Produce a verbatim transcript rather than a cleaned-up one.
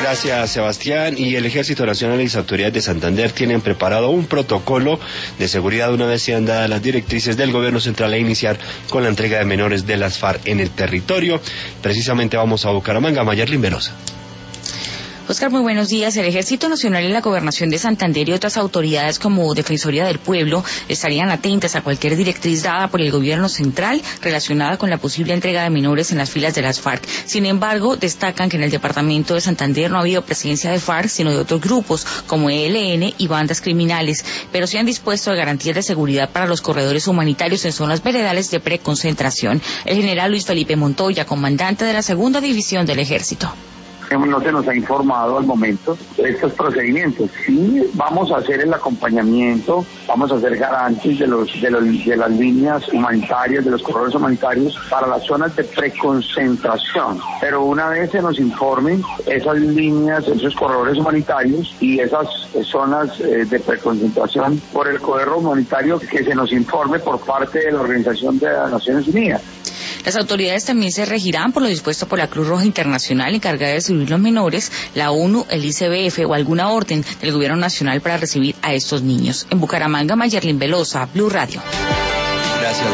Gracias, Sebastián. Y el Ejército Nacional y las autoridades de Santander tienen preparado un protocolo de seguridad una vez sean dadas las directrices del gobierno central a iniciar con la entrega de menores de las FARC en el territorio. Precisamente vamos a Bucaramanga. Mayerlin Velosa. Oscar, muy buenos días. El Ejército Nacional y la Gobernación de Santander y otras autoridades como Defensoría del Pueblo estarían atentas a cualquier directriz dada por el gobierno central relacionada con la posible entrega de menores en las filas de las FARC. Sin embargo, destacan que en el departamento de Santander no ha habido presencia de FARC, sino de otros grupos como E L N y bandas criminales, pero se han dispuesto a garantías de seguridad para los corredores humanitarios en zonas veredales de preconcentración. El general Luis Felipe Montoya, comandante de la segunda división del Ejército. No se nos ha informado al momento de estos procedimientos. Sí, vamos a hacer el acompañamiento, vamos a hacer garantías de los, de los de las líneas humanitarias, de los corredores humanitarios para las zonas de preconcentración. Pero una vez se nos informen esas líneas, esos corredores humanitarios y esas zonas eh, de preconcentración por el corredor humanitario, que se nos informe por parte de la Organización de las Naciones Unidas. Las autoridades también se regirán por lo dispuesto por la Cruz Roja Internacional encargada de recibir los menores, la ONU, el I C B F o alguna orden del Gobierno Nacional para recibir a estos niños. En Bucaramanga, Mayerlin Velosa, Blue Radio. Gracias.